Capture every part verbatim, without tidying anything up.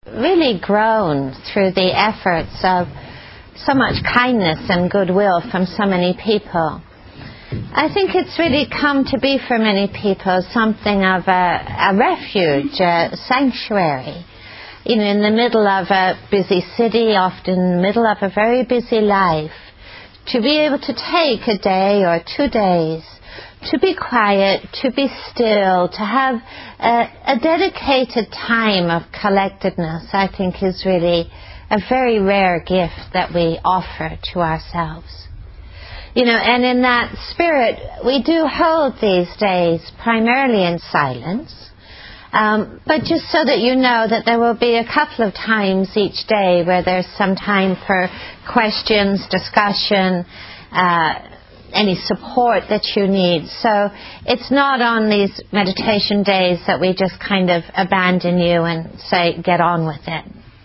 really grown through the efforts of so much kindness and goodwill from so many people. I think it's really come to be for many people something of a, a refuge, a sanctuary. You know, in the middle of a busy city, often in the middle of a very busy life, to be able to take a day or two days to be quiet, to be still, to have a, a dedicated time of collectedness, I think is really a very rare gift that we offer to ourselves. You know, and in that spirit, we do hold these days primarily in silence, um, but just so that you know that there will be a couple of times each day where there's some time for questions, discussion, uh, any support that you need. So it's not on these meditation days that we just kind of abandon you and say, get on with it.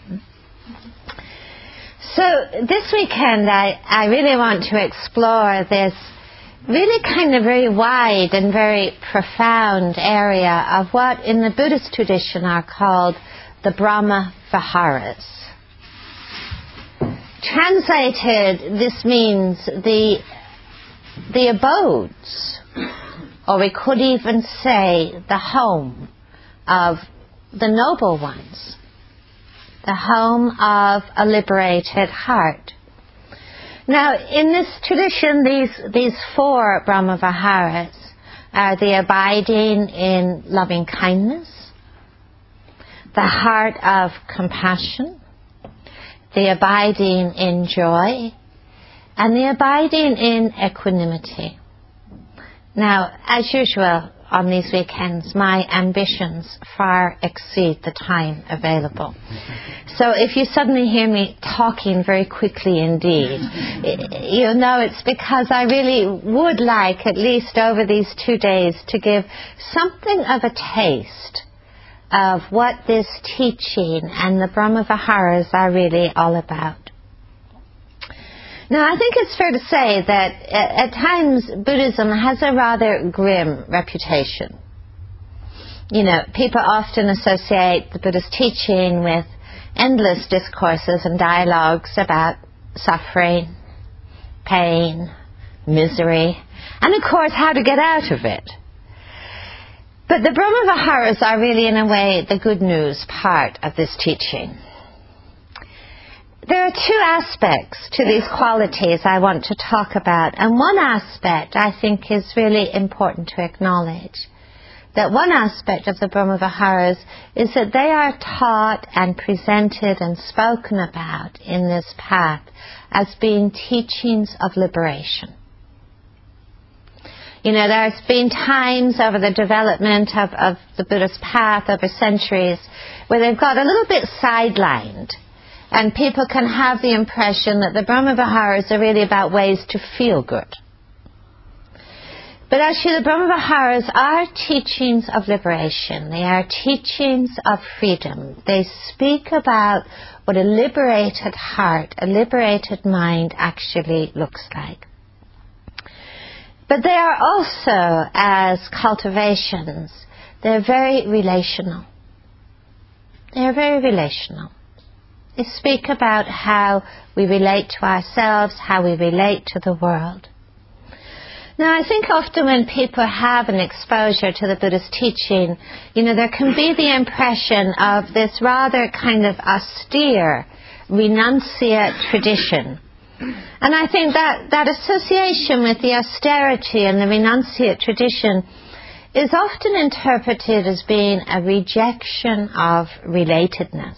So this weekend I, I really want to explore this really kind of very wide and very profound area of what in the Buddhist tradition are called the Brahma Viharas. Translated, this means the the abodes, or we could even say the home of the noble ones, the home of a liberated heart. Now, in this tradition, these these four Brahma Viharas are the abiding in loving kindness, the heart of compassion, the abiding in joy, and the abiding in equanimity. Now, as usual on these weekends, my ambitions far exceed the time available. So if you suddenly hear me talking very quickly indeed, you'll know it's because I really would like, at least over these two days, to give something of a taste of what this teaching and the Brahma Viharas are really all about. Now, I think it's fair to say that at, at times Buddhism has a rather grim reputation. You know, people often associate the Buddhist teaching with endless discourses and dialogues about suffering, pain, misery, and of course how to get out of it. But the Brahma Viharas are really, in a way, the good news part of this teaching. There are two aspects to these qualities I want to talk about, and one aspect I think is really important to acknowledge. That one aspect of the Brahma Viharas is that they are taught and presented and spoken about in this path as being teachings of liberation. You know, there's been times over the development of, of the Buddhist path over centuries where they've got a little bit sidelined. And people can have the impression that the Brahma Viharas are really about ways to feel good. But actually the Brahma Viharas are teachings of liberation. They are teachings of freedom. They speak about what a liberated heart, a liberated mind actually looks like. But they are also, as cultivations, they're very relational. They're very relational. They speak about how we relate to ourselves, how we relate to the world. Now, I think often when people have an exposure to the Buddhist teaching, you know, there can be the impression of this rather kind of austere, renunciate tradition. And I think that, that association with the austerity and the renunciate tradition is often interpreted as being a rejection of relatedness.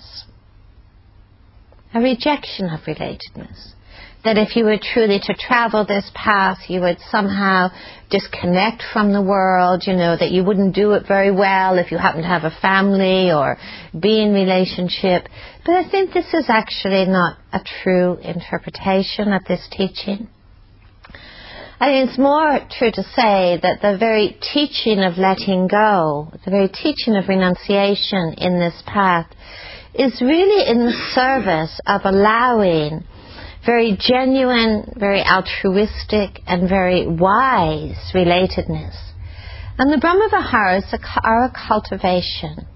A rejection of relatedness. That if you were truly to travel this path, you would somehow disconnect from the world, you know, that you wouldn't do it very well if you happen to have a family or be in relationship. But I think this is actually not a true interpretation of this teaching. I think it's more true to say that the very teaching of letting go, the very teaching of renunciation in this path is really in the service of allowing very genuine, very altruistic, and very wise relatedness. And the Brahma Viharas are a cultivation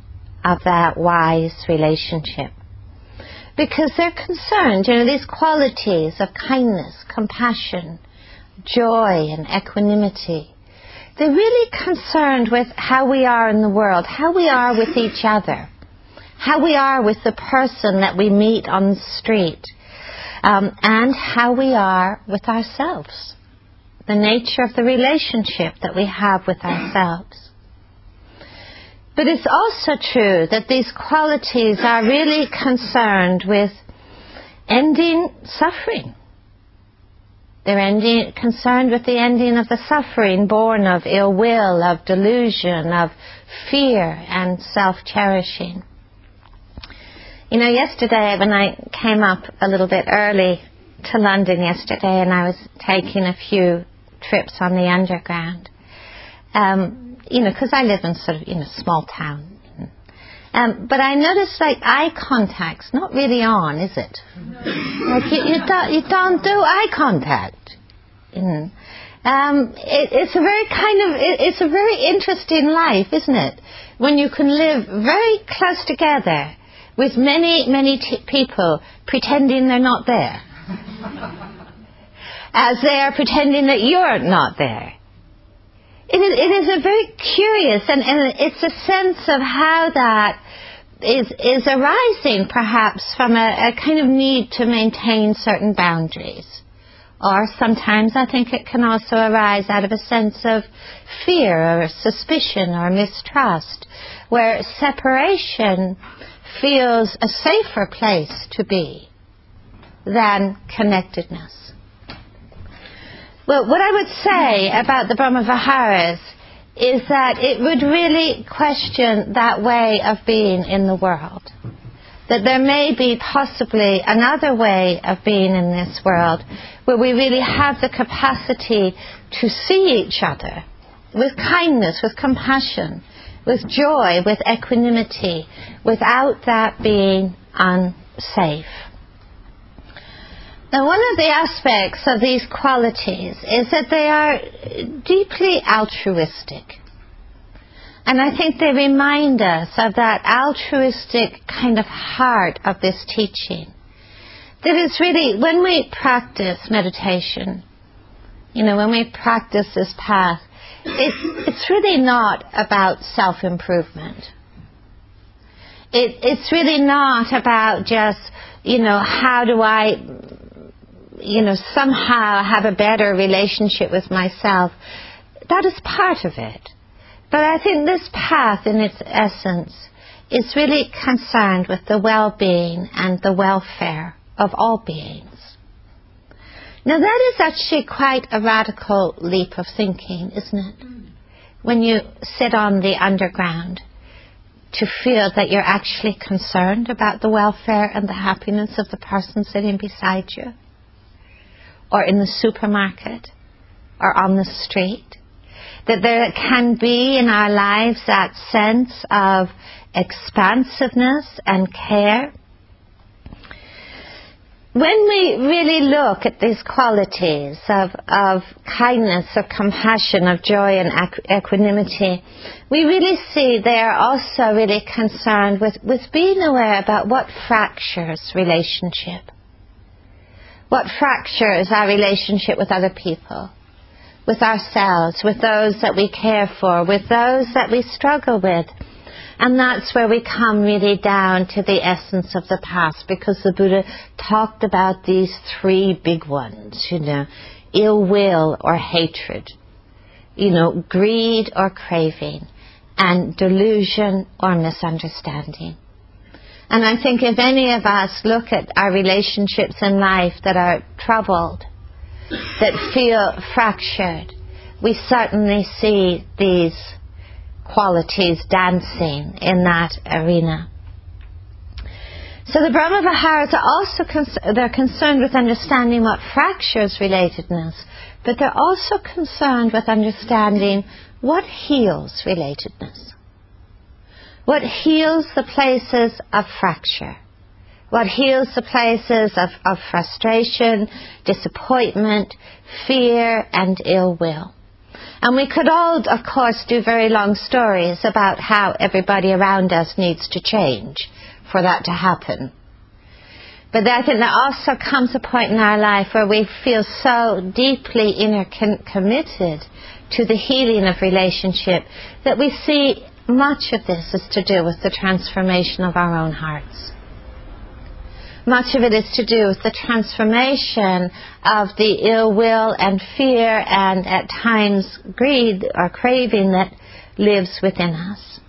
of that wise relationship. Because they're concerned, you know, these qualities of kindness, compassion, joy, and equanimity, they're really concerned with how we are in the world, how we are with each other, how we are with the person that we meet on the street, um, and how we are with ourselves, the nature of the relationship that we have with ourselves. But it's also true that these qualities are really concerned with ending suffering. They're ending, concerned with the ending of the suffering born of ill will, of delusion, of fear, and self-cherishing. You know, yesterday when I came up a little bit early to London yesterday, and I was taking a few trips on the underground, um, you know, because I live in sort of, you know, small town. Um, but I noticed, like, eye contact's not really on, is it? Like, you, you, don't, you don't do eye contact. Mm. Um, it, it's a very kind of, it, it's a very interesting life, isn't it? When you can live very close together with many, many t- people pretending they're not there. As they are pretending that you're not there. It is, it is a very curious, and, and it's a sense of how that is, is arising perhaps from a, a kind of need to maintain certain boundaries. Or sometimes I think it can also arise out of a sense of fear or suspicion or mistrust, where separation feels a safer place to be than connectedness. Well, what I would say about the Brahmaviharas is that it would really question that way of being in the world. That there may be possibly another way of being in this world where we really have the capacity to see each other with kindness, with compassion, with joy, with equanimity, without that being unsafe. Now, one of the aspects of these qualities is that they are deeply altruistic. And I think they remind us of that altruistic kind of heart of this teaching. That it's really, when we practice meditation, you know, when we practice this path, it's, it's really not about self-improvement. It, it's really not about just, you know, how do I, you know, somehow have a better relationship with myself. That is part of it. But I think this path in its essence is really concerned with the well-being and the welfare of all beings. Now that is actually quite a radical leap of thinking, isn't it? When you sit on the underground, to feel that you're actually concerned about the welfare and the happiness of the person sitting beside you, or in the supermarket, or on the street. That there can be in our lives that sense of expansiveness and care. When we really look at these qualities of, of kindness, of compassion, of joy and equanimity, we really see they are also really concerned with, with being aware about what fractures relationship. What fractures our relationship with other people, with ourselves, with those that we care for, with those that we struggle with. And that's where we come really down to the essence of the past, because the Buddha talked about these three big ones, you know, ill will or hatred, you know, greed or craving, and delusion or misunderstanding. And I think if any of us look at our relationships in life that are troubled, that feel fractured, we certainly see these qualities dancing in that arena. So the Brahmaviharas are also con- they're concerned with understanding what fractures relatedness, but they're also concerned with understanding what heals relatedness. What heals the places of fracture. What heals the places of, of frustration, disappointment, fear, and ill will. And we could all, of course, do very long stories about how everybody around us needs to change for that to happen. But I think there also comes a point in our life where we feel so deeply intercommitted to the healing of relationship that we see much of this is to do with the transformation of our own hearts. Much of it is to do with the transformation of the ill will and fear and at times greed or craving that lives within us.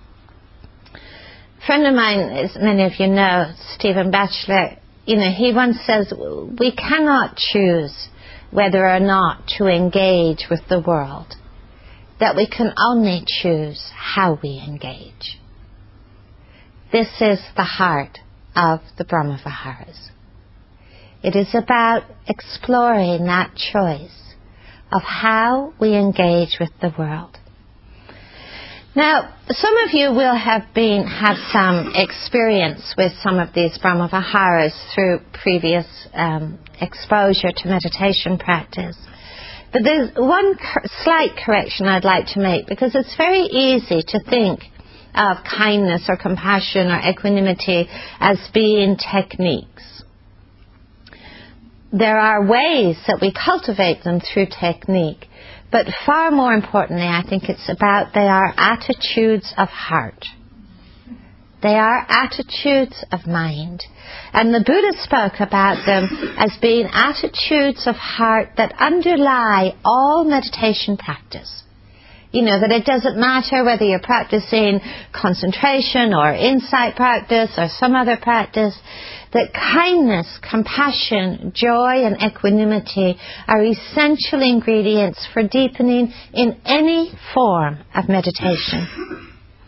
A friend of mine, as many of you know, Stephen Batchelor, you know, he once says, we cannot choose whether or not to engage with the world, that we can only choose how we engage. This is the heart of the Brahma Viharas. It is about exploring that choice of how we engage with the world. Now, some of you will have been have some experience with some of these Brahma Viharas through previous um, exposure to meditation practice. But there's one cor- slight correction I'd like to make, because it's very easy to think of kindness or compassion or equanimity as being techniques. There are ways that we cultivate them through technique, but far more importantly, I think it's about they are attitudes of heart. They are attitudes of mind. And the Buddha spoke about them as being attitudes of heart that underlie all meditation practice. You know, that it doesn't matter whether you're practicing concentration or insight practice or some other practice, that kindness, compassion, joy and equanimity are essential ingredients for deepening in any form of meditation.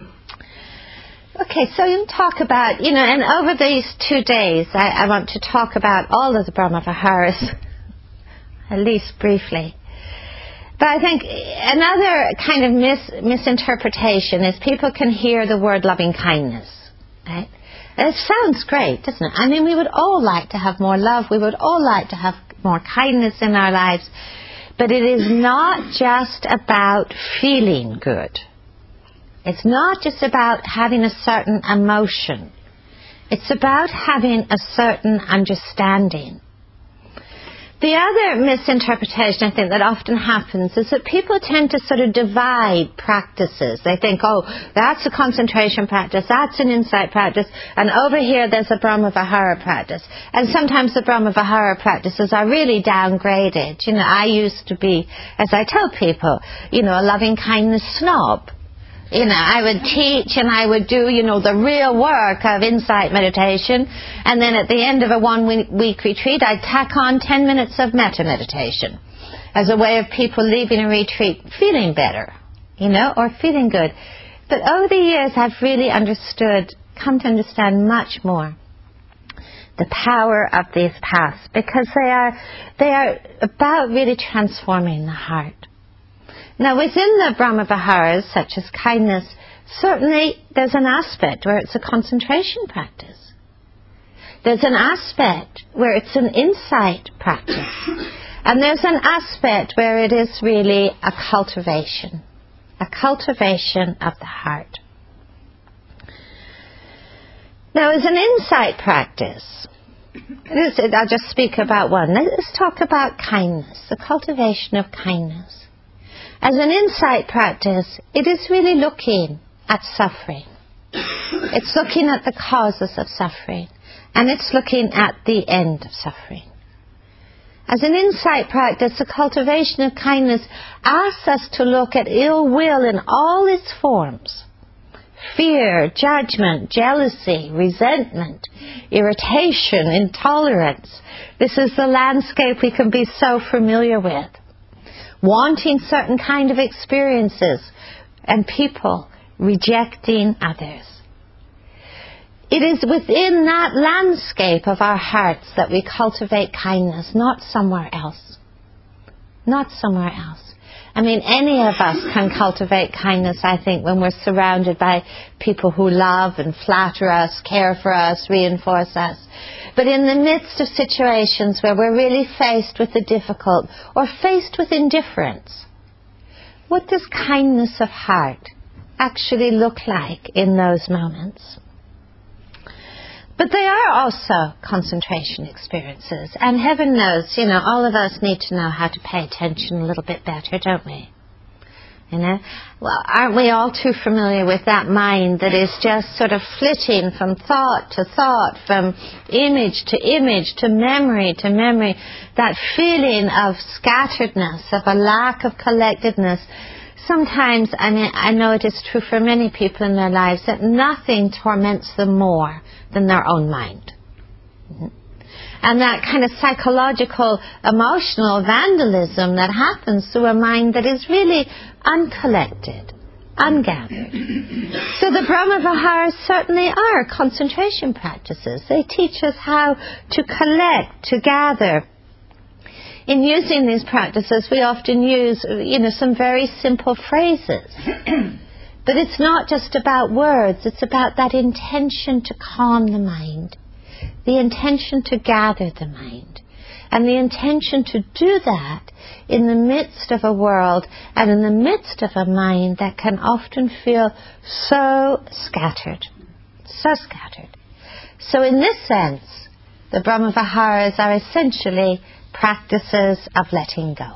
Okay, so you talk about, you know, and over these two days I, I want to talk about all of the Brahma Viharas, at least briefly. But I think another kind of mis- misinterpretation is people can hear the word loving kindness, right? And it sounds great, doesn't it? I mean, we would all like to have more love. We would all like to have more kindness in our lives. But it is not just about feeling good. It's not just about having a certain emotion. It's about having a certain understanding. The other misinterpretation, I think, that often happens is that people tend to sort of divide practices. They think, oh, that's a concentration practice, that's an insight practice, and over here there's a Brahma Vihara practice. And sometimes the Brahma Vihara practices are really downgraded. You know, I used to be, as I tell people, you know, a loving kindness snob. You know, I would teach and I would do, you know, the real work of insight meditation, and then at the end of a one-week retreat, I'd tack on ten minutes of metta meditation as a way of people leaving a retreat feeling better, you know, or feeling good. But over the years, I've really understood, come to understand much more the power of these paths, because they are, they are about really transforming the heart. Now, within the Brahma Viharas, such as kindness, certainly there's an aspect where it's a concentration practice. There's an aspect where it's an insight practice. And there's an aspect where it is really a cultivation, a cultivation of the heart. Now, as an insight practice, I'll just speak about one. Let's talk about kindness, the cultivation of kindness. As an insight practice, it is really looking at suffering. It's looking at the causes of suffering, and it's looking at the end of suffering. As an insight practice, the cultivation of kindness asks us to look at ill will in all its forms. Fear, judgment, jealousy, resentment, irritation, intolerance. This is the landscape we can be so familiar with. Wanting certain kind of experiences and people, rejecting others. It is within that landscape of our hearts that we cultivate kindness, not somewhere else. Not somewhere else. I mean, any of us can cultivate kindness, I think, when we're surrounded by people who love and flatter us, care for us, reinforce us. But in the midst of situations where we're really faced with the difficult or faced with indifference, what does kindness of heart actually look like in those moments? But they are also concentration experiences. And heaven knows, you know, all of us need to know how to pay attention a little bit better, don't we? You know? Well, aren't we all too familiar with that mind that is just sort of flitting from thought to thought, from image to image, to memory to memory, that feeling of scatteredness, of a lack of collectedness. Sometimes, I mean, I know it is true for many people in their lives, that nothing torments them more than their own mind. Mm-hmm. And that kind of psychological, emotional vandalism that happens through a mind that is really uncollected, ungathered. So the Brahma-Viharas certainly are concentration practices. They teach us how to collect, to gather. In using these practices, we often use, you know, some very simple phrases. But it's not just about words, it's about that intention to calm the mind, the intention to gather the mind, and the intention to do that in the midst of a world and in the midst of a mind that can often feel so scattered, so scattered. So in this sense, the Brahma-Viharas are essentially practices of letting go.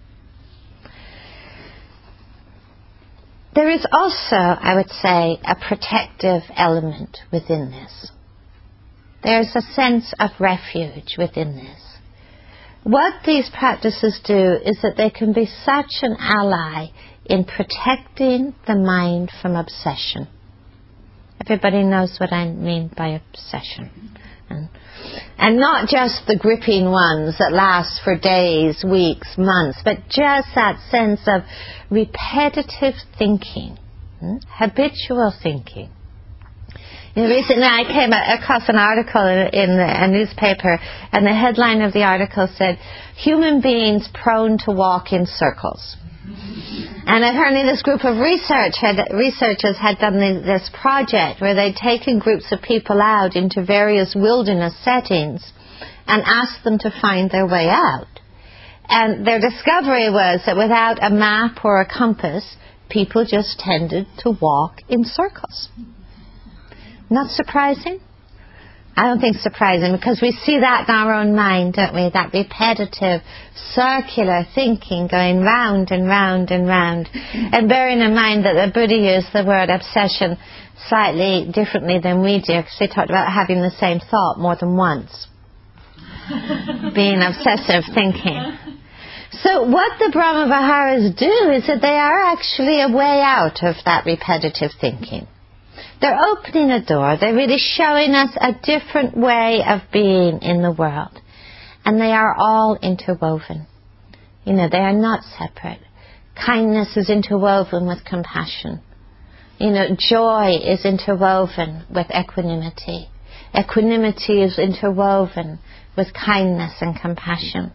There is also, I would say, a protective element within this. There's a sense of refuge within this. What these practices do is that they can be such an ally in protecting the mind from obsession. Everybody knows what I mean by obsession. And, and not just the gripping ones that last for days, weeks, months, but just that sense of repetitive thinking, hmm? habitual thinking. You know, recently I came across an article in, in a newspaper, and the headline of the article said, "Human beings prone to walk in circles." And apparently this group of research had, researchers had done this project where they'd taken groups of people out into various wilderness settings and asked them to find their way out. And their discovery was that without a map or a compass, people just tended to walk in circles. Not surprising? I don't think surprising, because we see that in our own mind, don't we? That repetitive, circular thinking going round and round and round. And bearing in mind that the Buddha used the word obsession slightly differently than we do, because they talked about having the same thought more than once. Being obsessive thinking. So what the Brahma-Viharas do is that they are actually a way out of that repetitive thinking. They're opening a door. They're really showing us a different way of being in the world. And they are all interwoven. You know, they are not separate. Kindness is interwoven with compassion. You know, joy is interwoven with equanimity. Equanimity is interwoven with kindness and compassion.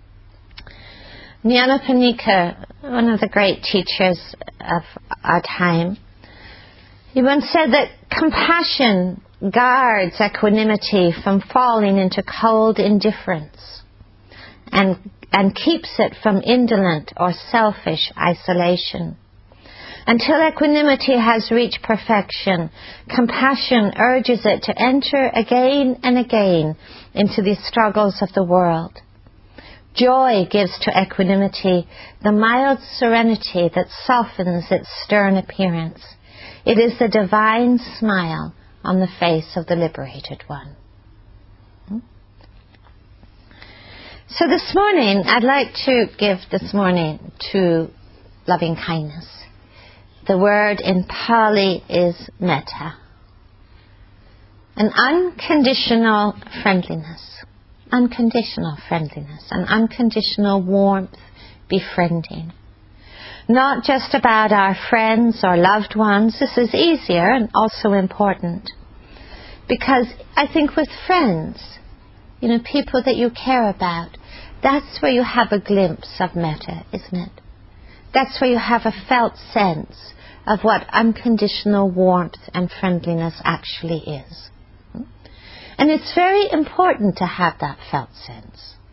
Nyanaponika, one of the great teachers of our time, he once said that compassion guards equanimity from falling into cold indifference and, and keeps it from indolent or selfish isolation. Until equanimity has reached perfection, compassion urges it to enter again and again into the struggles of the world. Joy gives to equanimity the mild serenity that softens its stern appearance. It is the divine smile on the face of the liberated one. So this morning, I'd like to give this morning to loving kindness. The word in Pali is metta. An unconditional friendliness. Unconditional friendliness. An unconditional warmth, befriending. Not just about our friends or loved ones. This is easier and also important. Because I think with friends, you know, people that you care about, that's where you have a glimpse of metta, isn't it? That's where you have a felt sense of what unconditional warmth and friendliness actually is. And it's very important to have that felt sense.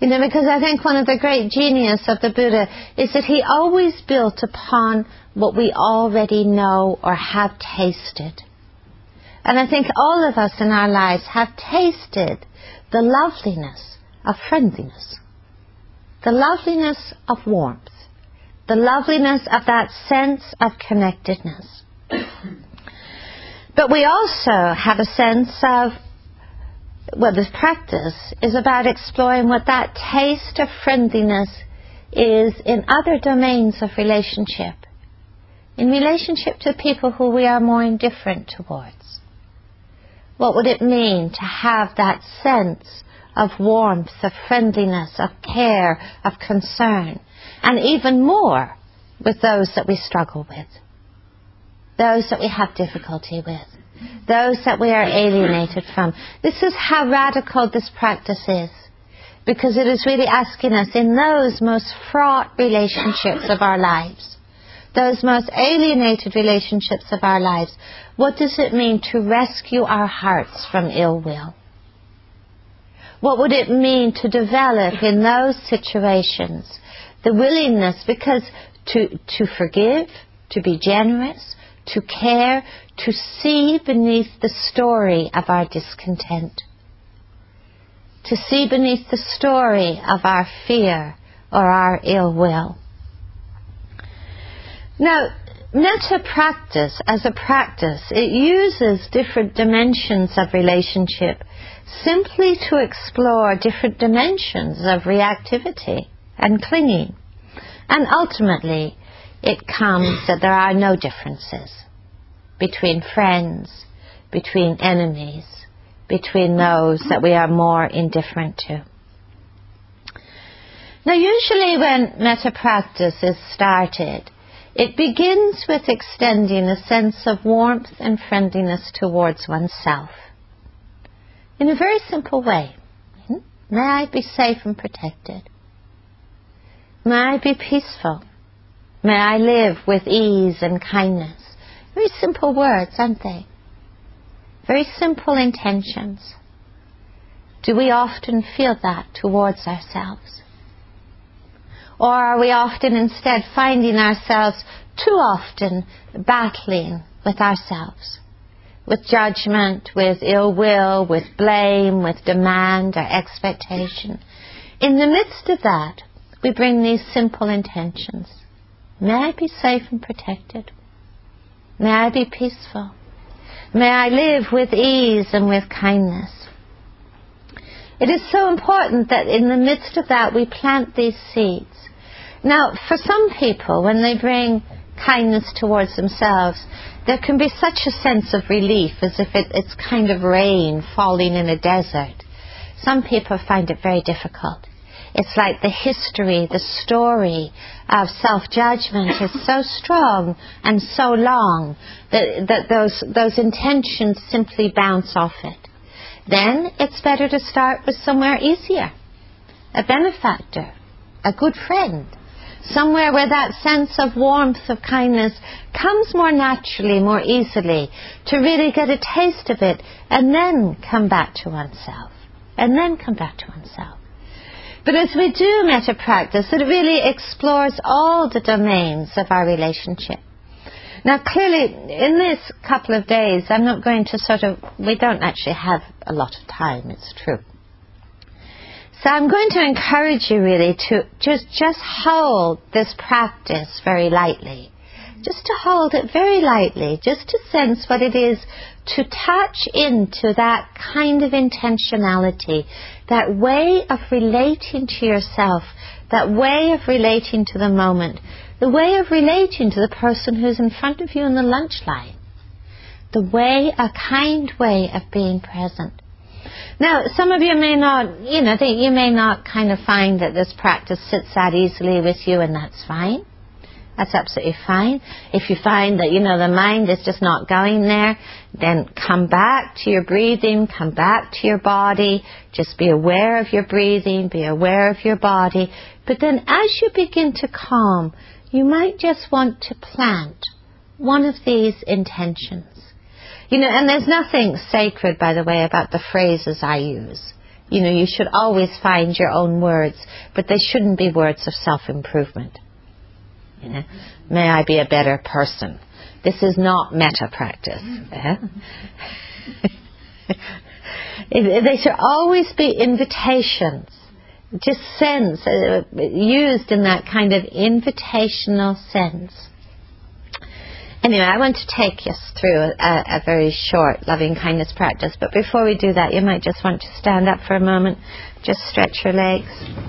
You know, because I think one of the great genius of the Buddha is that he always built upon what we already know or have tasted. And I think all of us in our lives have tasted the loveliness of friendliness, the loveliness of warmth, the loveliness of that sense of connectedness. But we also have a sense of, well, this practice is about exploring what that taste of friendliness is in other domains of relationship, in relationship to people who we are more indifferent towards. What would it mean to have that sense of warmth, of friendliness, of care, of concern, and even more with those that we struggle with, those that we have difficulty with, those that we are alienated from? This is how radical this practice is, because it is really asking us in those most fraught relationships of our lives, those most alienated relationships of our lives, what does it mean to rescue our hearts from ill will? What would it mean to develop in those situations the willingness, because to, to forgive, to be generous, to care, to see beneath the story of our discontent, to see beneath the story of our fear or our ill will. Now, metta practice as a practice, it uses different dimensions of relationship simply to explore different dimensions of reactivity and clinging. And ultimately, it comes that there are no differences between friends, between enemies, between those that we are more indifferent to. Now, usually when metta practice is started, it begins with extending a sense of warmth and friendliness towards oneself in a very simple way. May I be safe and protected. May I be peaceful. May I live with ease and kindness. Very simple words, aren't they? Very simple intentions. Do we often feel that towards ourselves? Or are we often instead finding ourselves too often battling with ourselves, with judgment, with ill will, with blame, with demand or expectation? In the midst of that, we bring these simple intentions. May I be safe and protected. May I be peaceful. May I live with ease and with kindness. It is so important that in the midst of that we plant these seeds. Now, for some people, when they bring kindness towards themselves, there can be such a sense of relief, as if it, it's kind of rain falling in a desert. Some people find it very difficult. It's like the history, the story of self-judgment is so strong and so long that, that those, those intentions simply bounce off it. Then it's better to start with somewhere easier, a benefactor, a good friend, somewhere where that sense of warmth, of kindness comes more naturally, more easily, to really get a taste of it, and then come back to oneself, and then come back to oneself. But as we do metta practice, it really explores all the domains of our relationship. Now, clearly, in this couple of days, I'm not going to sort of, we don't actually have a lot of time, it's true. So I'm going to encourage you really to just, just hold this practice very lightly. Just to hold it very lightly, just to sense what it is to touch into that kind of intentionality, that way of relating to yourself, that way of relating to the moment, the way of relating to the person who's in front of you in the lunch line, the way, a kind way of being present. Now, some of you may not, you know, you may not kind of find that this practice sits that easily with you, and that's fine. That's absolutely fine. If you find that, you know, the mind is just not going there, then come back to your breathing, come back to your body. Just be aware of your breathing, be aware of your body. But then as you begin to calm, you might just want to plant one of these intentions. You know, and there's nothing sacred, by the way, about the phrases I use. You know, you should always find your own words, but they shouldn't be words of self-improvement. You know, may I be a better person. This is not meta practice. Eh? it, they should always be invitations, just sense, uh, used in that kind of invitational sense. Anyway, I want to take us through a, a very short loving kindness practice, but before we do that, you might just want to stand up for a moment, just stretch your legs.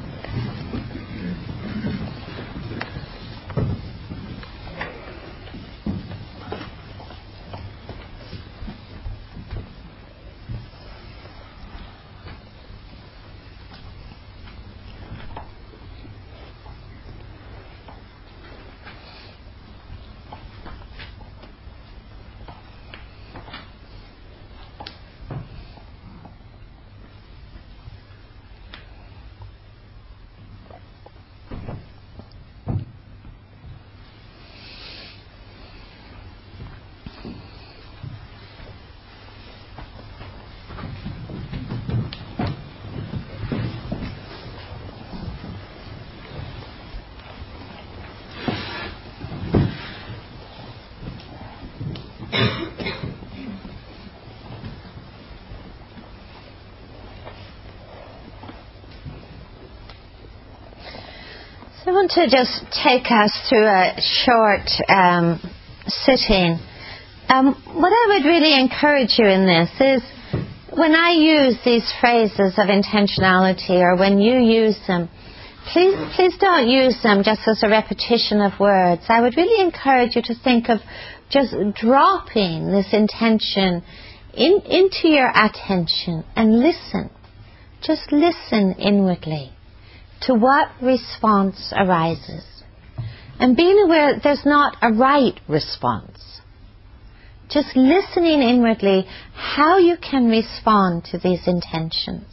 So I want to just take us through a short um, sitting. Um, what I would really encourage you in this is when I use these phrases of intentionality, or when you use them, please, please don't use them just as a repetition of words. I would really encourage you to think of just dropping this intention in, into your attention and listen. Just listen inwardly to what response arises. And being aware that there's not a right response. Just listening inwardly how you can respond to these intentions.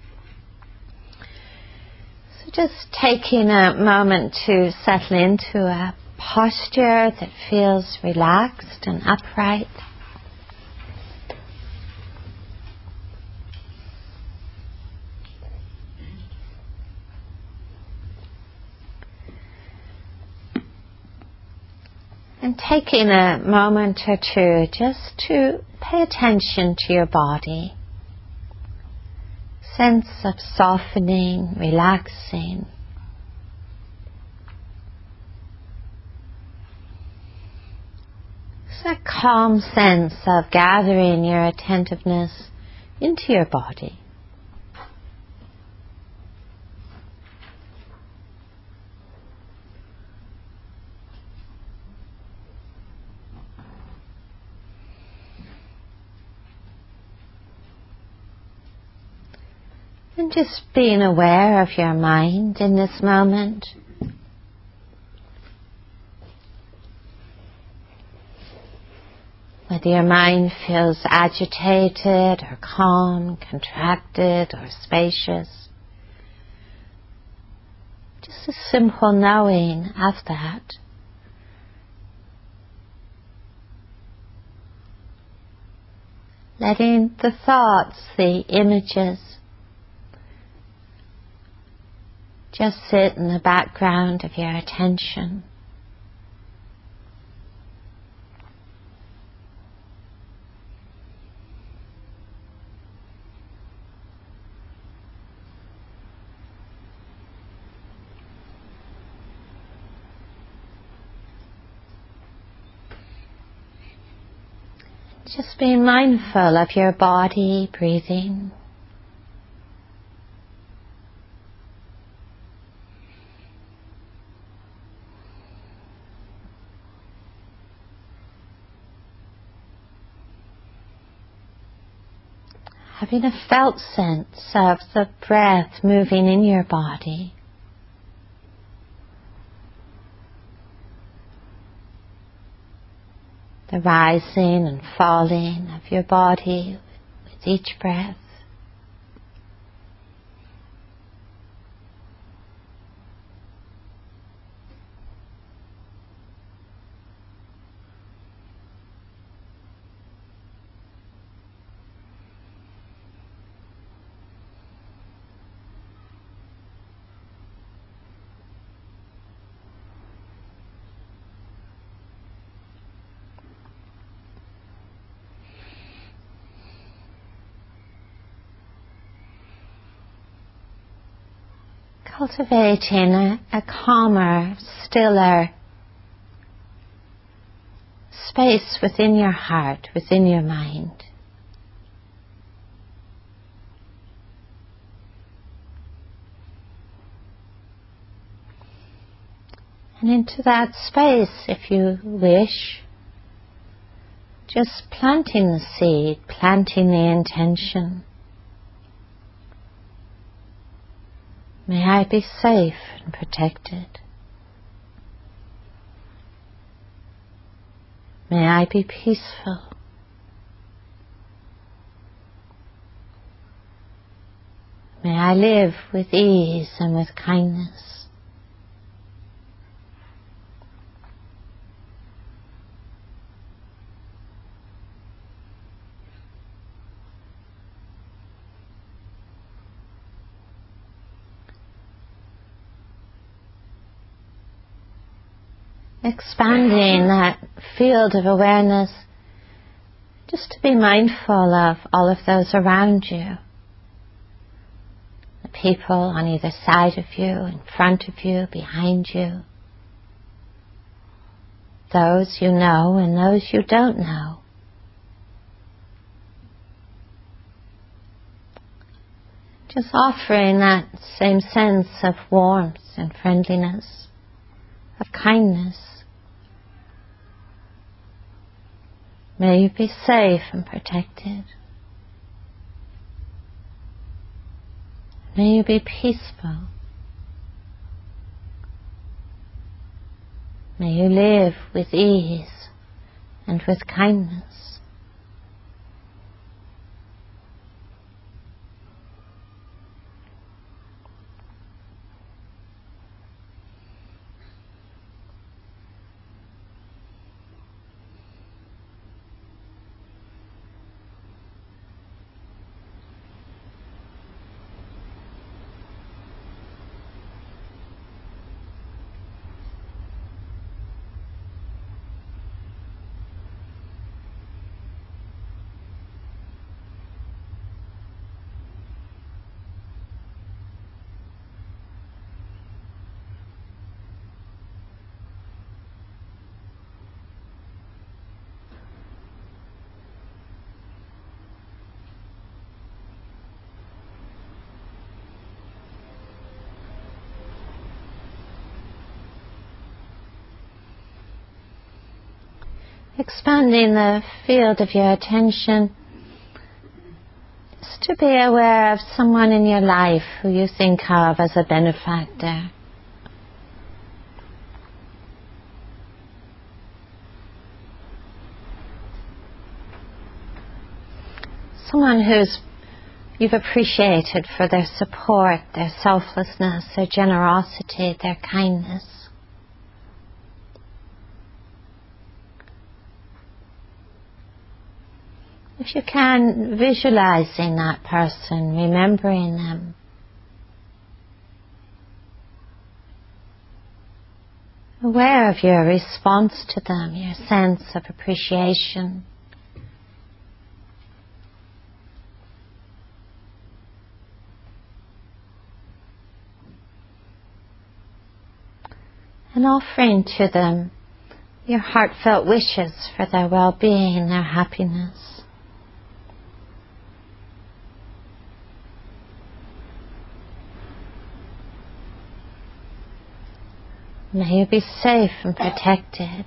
So just taking a moment to settle into a posture that feels relaxed and upright. And taking a moment or two just to pay attention to your body. Sense of softening, relaxing. It's a calm sense of gathering your attentiveness into your body. And just being aware of your mind in this moment. Whether your mind feels agitated or calm, contracted or spacious. Just a simple knowing of that. Letting the thoughts, the images, just sit in the background of your attention. Just being mindful of your body, breathing. Having a felt sense of the breath moving in your body. The rising and falling of your body with each breath. cultivating a, a calmer, stiller space within your heart, within your mind. And into that space, if you wish, just planting the seed, planting the intention. May I be safe and protected. May I be peaceful. May I live with ease and with kindness. Expanding that field of awareness, just to be mindful of all of those around you. The people on either side of you, in front of you, behind you. Those you know and those you don't know. Just offering that same sense of warmth and friendliness, of kindness. May you be safe and protected. May you be peaceful. May you live with ease and with kindness. Expanding the field of your attention, just to be aware of someone in your life who you think of as a benefactor. Someone who's you've appreciated for their support, their selflessness, their generosity, their kindness. If you can, visualizing that person, remembering them. Aware of your response to them, your sense of appreciation. And offering to them your heartfelt wishes for their well-being, their happiness. May you be safe and protected.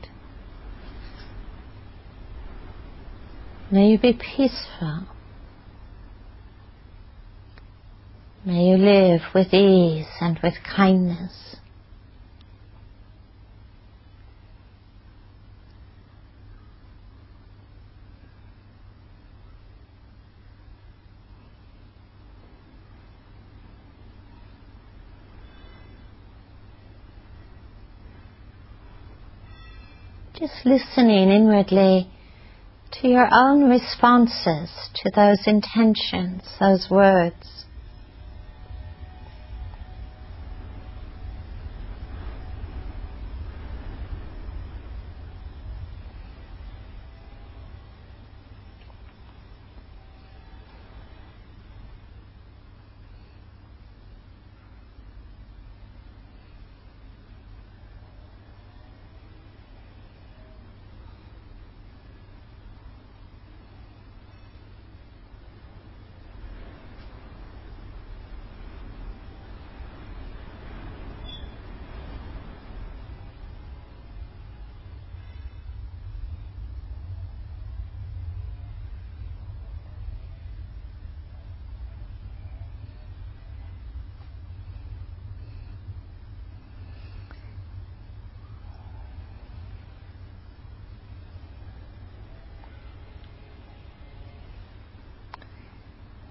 May you be peaceful. May you live with ease and with kindness. Just listening inwardly to your own responses to those intentions, those words.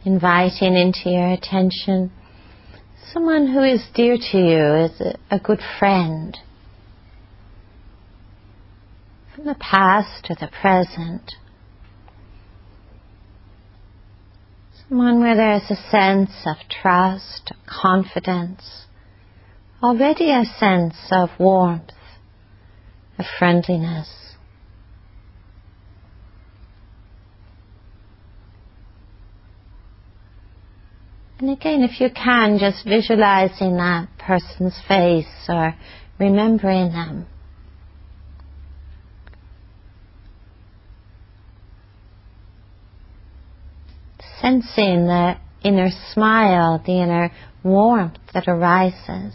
Inviting into your attention someone who is dear to you, is a, a good friend, from the past or the present. Someone where there is a sense of trust, confidence, already a sense of warmth, of friendliness. And again, if you can, just visualizing that person's face or remembering them. Sensing the inner smile, the inner warmth that arises.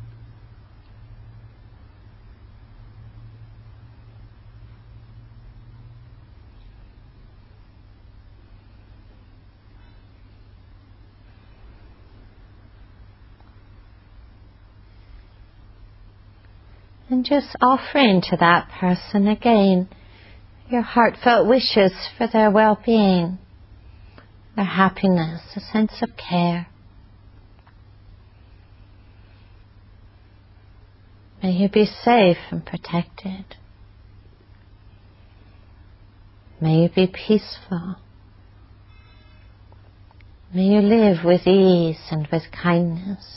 And just offering to that person again your heartfelt wishes for their well-being, their happiness, a sense of care. May you be safe and protected. May you be peaceful. May you live with ease and with kindness.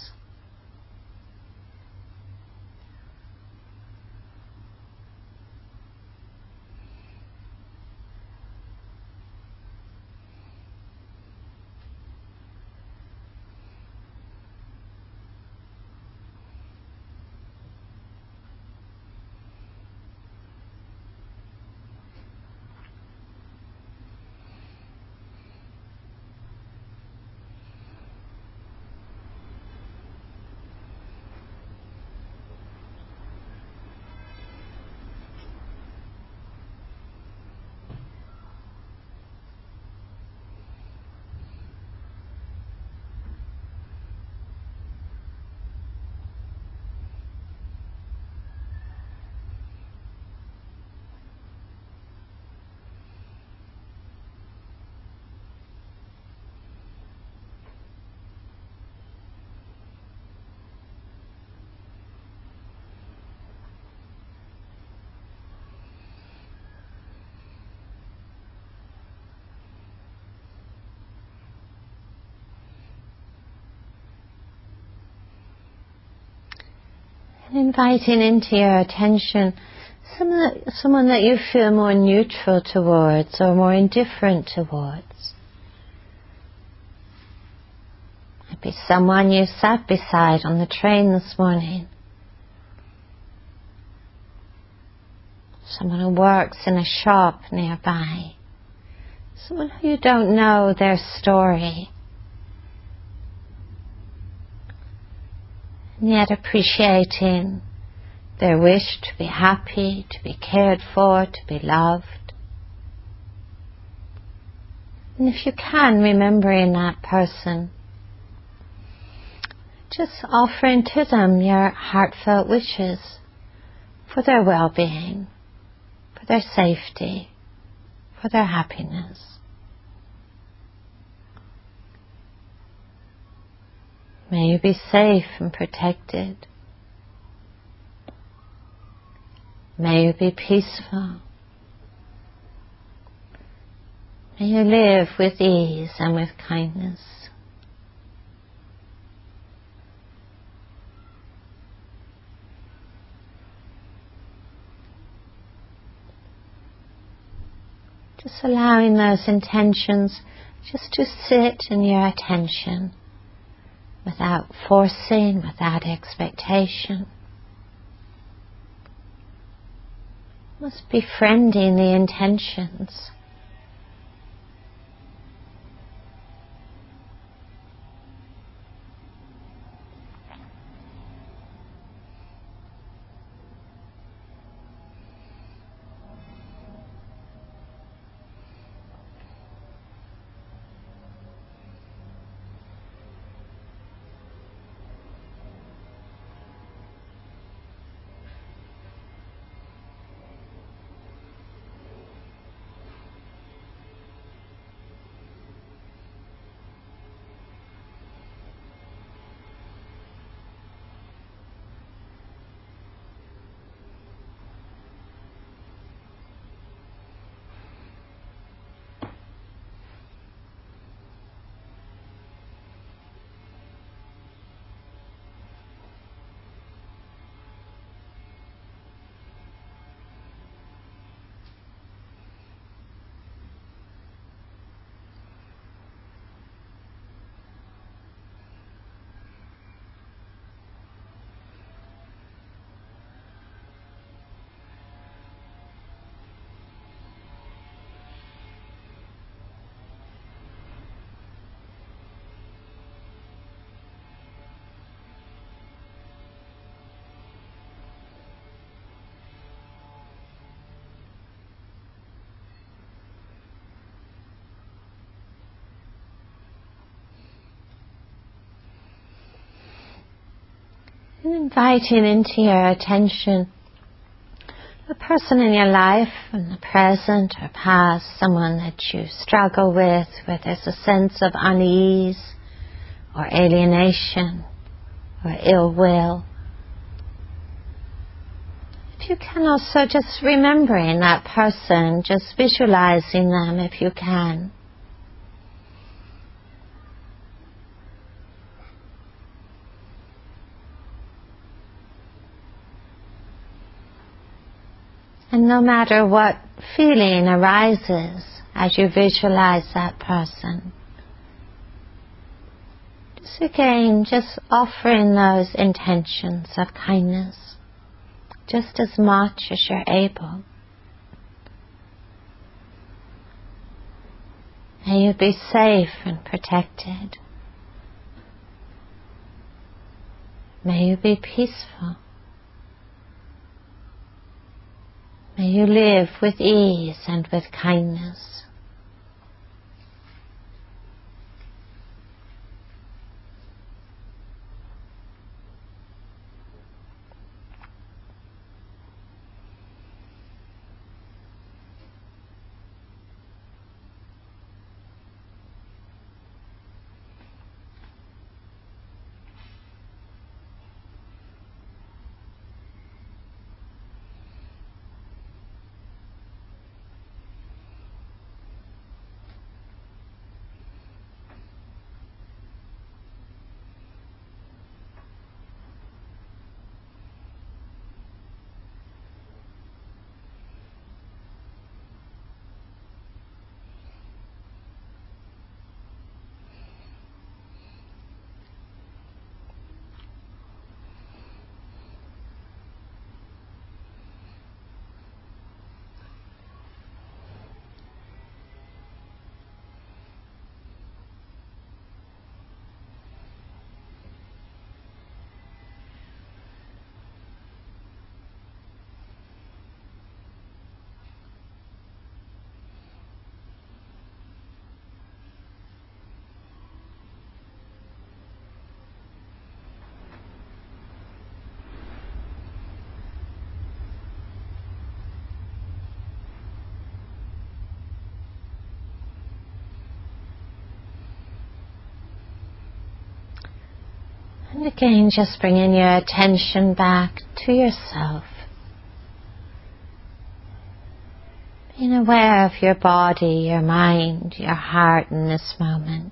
And inviting into your attention someone that, someone that you feel more neutral towards or more indifferent towards. Might be someone you sat beside on the train this morning. Someone who works in a shop nearby. Someone who you don't know their story. And yet appreciating their wish to be happy, to be cared for, to be loved. And if you can, remembering that person, just offering to them your heartfelt wishes for their well-being, for their safety, for their happiness. May you be safe and protected. May you be peaceful. May you live with ease and with kindness. Just allowing those intentions just to sit in your attention, without forcing, without expectation. Must befriending the intentions. And inviting into your attention a person in your life, in the present or past, someone that you struggle with, where there's a sense of unease or alienation or ill will. If you can also just remembering that person, just visualizing them if you can. And no matter what feeling arises as you visualize that person, just again, just offering those intentions of kindness, just as much as you're able. May you be safe and protected. May you be peaceful. May you live with ease and with kindness. And again, just bringing your attention back to yourself. Being aware of your body, your mind, your heart in this moment.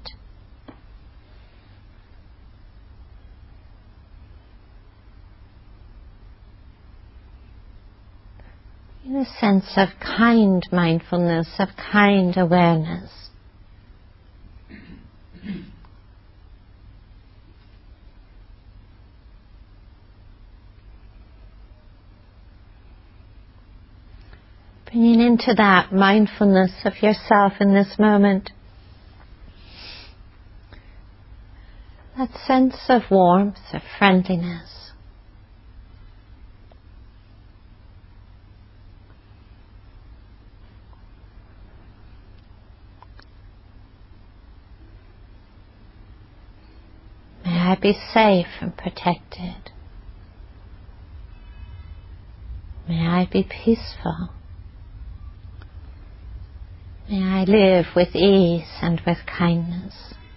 In a sense of kind mindfulness, of kind awareness. Bringing into that mindfulness of yourself in this moment, that sense of warmth, of friendliness. May I be safe and protected. May I be peaceful. May I live with ease and with kindness.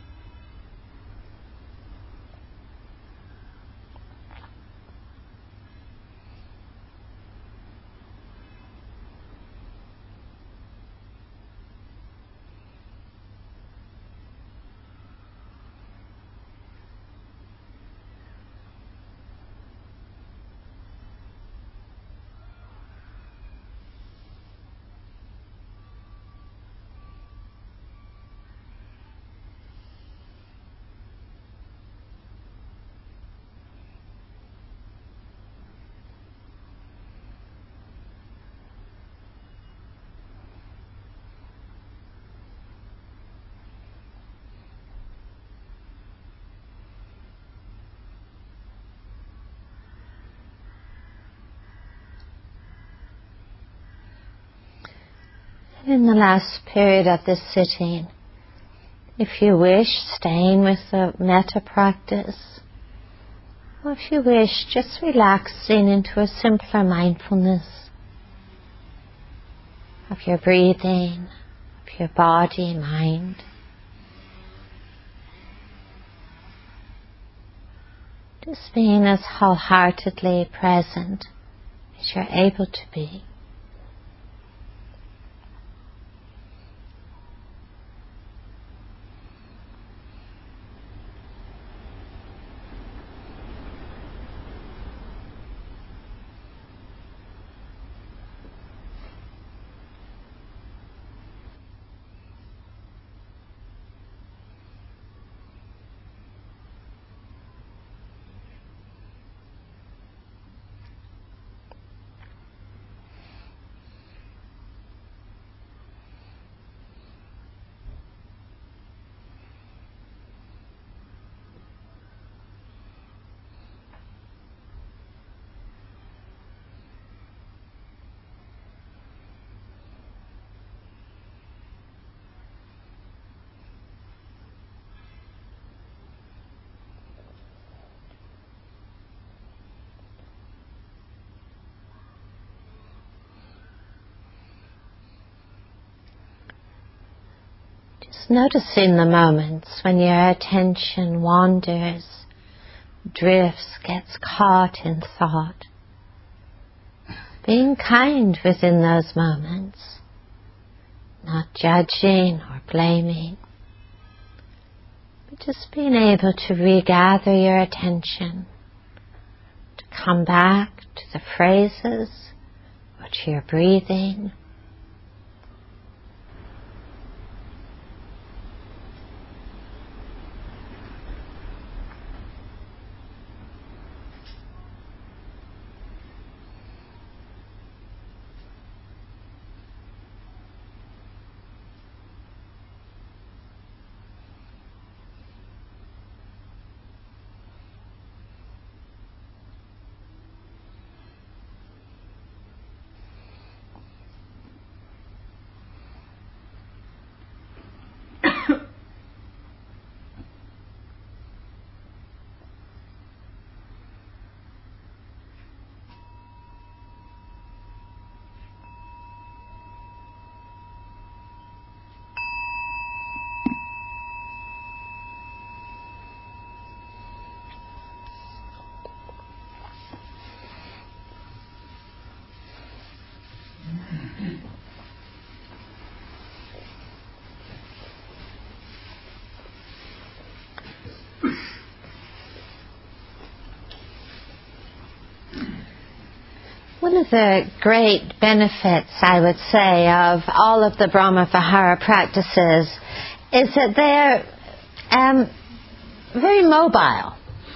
In the last period of this sitting, if you wish, staying with the metta practice, Or if you wish, just relaxing into a simpler mindfulness of your breathing, of your body, mind. Just being as wholeheartedly present as you're able to be. Just noticing the moments when your attention wanders, drifts, gets caught in thought. Being kind within those moments, not judging or blaming, but just being able to regather your attention, to come back to the phrases or to your breathing. One of the great benefits, I would say, of all of the Brahma Vihara practices is that they're um, very mobile.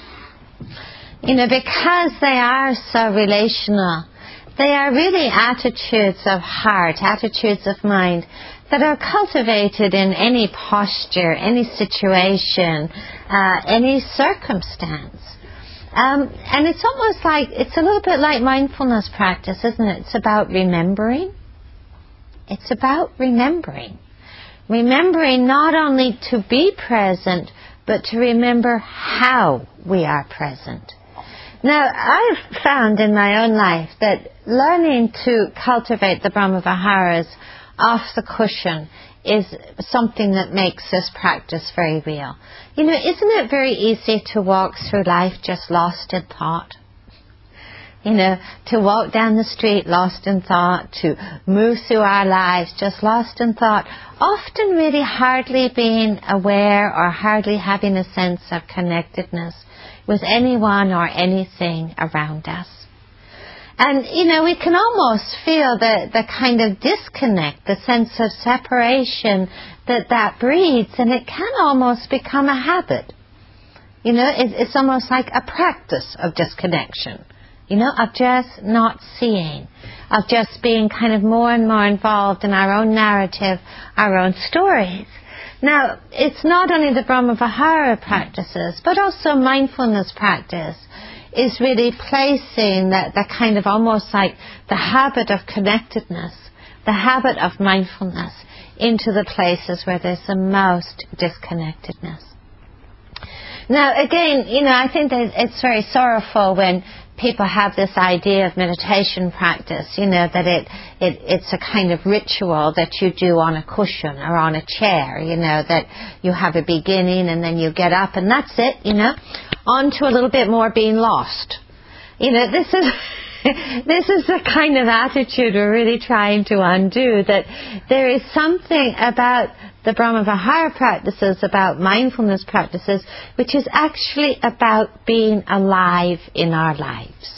You know, because they are so relational, they are really attitudes of heart, attitudes of mind that are cultivated in any posture, any situation, uh, any circumstance. Um, and it's almost like, it's a little bit like mindfulness practice, isn't it? It's about remembering. It's about remembering. Remembering not only to be present, but to remember how we are present. Now, I've found in my own life that learning to cultivate the Brahma Viharas off the cushion is something that makes this practice very real. You know, isn't it very easy to walk through life just lost in thought? You know, to walk down the street lost in thought, to move through our lives just lost in thought, often really hardly being aware or hardly having a sense of connectedness with anyone or anything around us. And, you know, we can almost feel the, the kind of disconnect, the sense of separation that that breeds, and it can almost become a habit. You know, it, it's almost like a practice of disconnection, you know, of just not seeing, of just being kind of more and more involved in our own narrative, our own stories. Now, it's not only the Brahma Vihara practices, but also mindfulness practice is really placing that, that kind of almost like the habit of connectedness, the habit of mindfulness into the places where there's the most disconnectedness. Now, again, you know, I think that it's very sorrowful when people have this idea of meditation practice, you know, that it, it it's a kind of ritual that you do on a cushion or on a chair, you know, that you have a beginning and then you get up and that's it, you know, on to a little bit more being lost. You know, this is... This is the kind of attitude we're really trying to undo, that there is something about the Brahma-Vihara practices, about mindfulness practices, which is actually about being alive in our lives.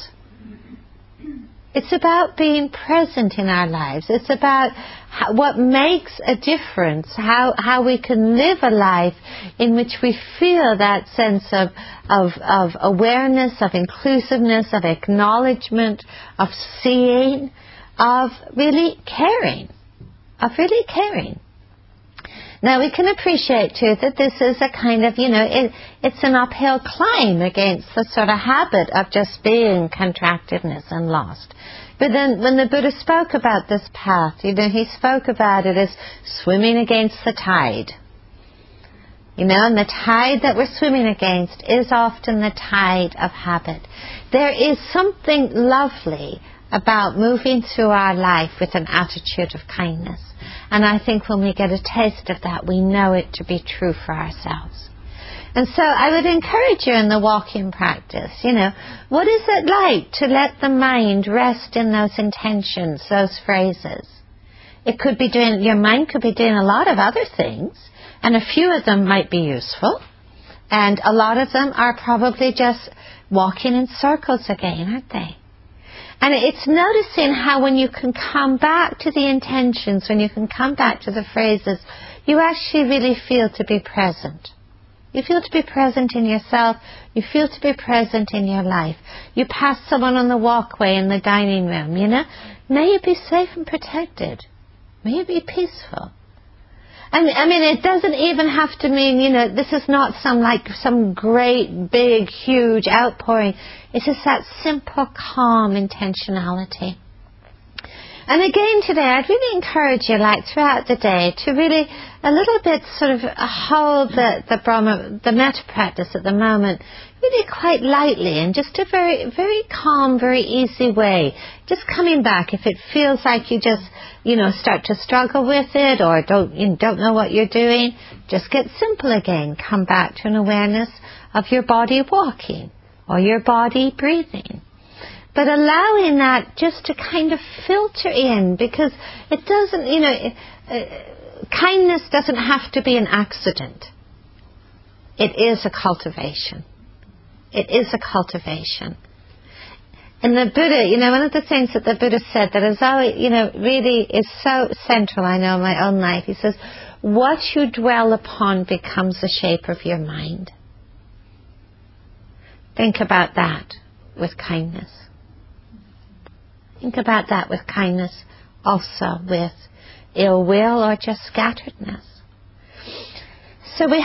It's about being present in our lives. It's about how, what makes a difference, how, how we can live a life in which we feel that sense of, of, of awareness, of inclusiveness, of acknowledgement, of seeing, of really caring, of really caring. Now, we can appreciate, too, that this is a kind of, you know, it, it's an uphill climb against the sort of habit of just being contractedness and lost. But then when the Buddha spoke about this path, you know, he spoke about it as swimming against the tide. You know, and the tide that we're swimming against is often the tide of habit. There is something lovely about moving through our life with an attitude of kindness. And I think when we get a taste of that, we know it to be true for ourselves. And so I would encourage you in the walking practice, you know, what is it like to let the mind rest in those intentions, those phrases? It could be doing, your mind could be doing a lot of other things, and a few of them might be useful, and a lot of them are probably just walking in circles again, aren't they? And it's noticing how when you can come back to the intentions, when you can come back to the phrases, you actually really feel to be present. You feel to be present in yourself. You feel to be present in your life. You pass someone on the walkway in the dining room, you know. May you be safe and protected. May you be peaceful. I mean, I mean, it doesn't even have to mean, you know, this is not some like some great, big, huge outpouring. It's just that simple, calm intentionality. And again today, I'd really encourage you, like throughout the day, to really a little bit sort of hold the, the Brahma, the metta practice at the moment, really quite lightly and just a very, very calm, very easy way. Just coming back if it feels like you just, you know, start to struggle with it or don't, you don't know what you're doing. Just get simple again. Come back to an awareness of your body walking or your body breathing. But allowing that just to kind of filter in, because it doesn't, you know, uh, kindness doesn't have to be an accident. It is a cultivation. It is a cultivation. And the Buddha, you know, one of the things that the Buddha said that is always, you know, really is so central, I know, in my own life. He says, what you dwell upon becomes the shape of your mind. Think about that with kindness. Think about that with kindness, also with ill will or just scatteredness. So we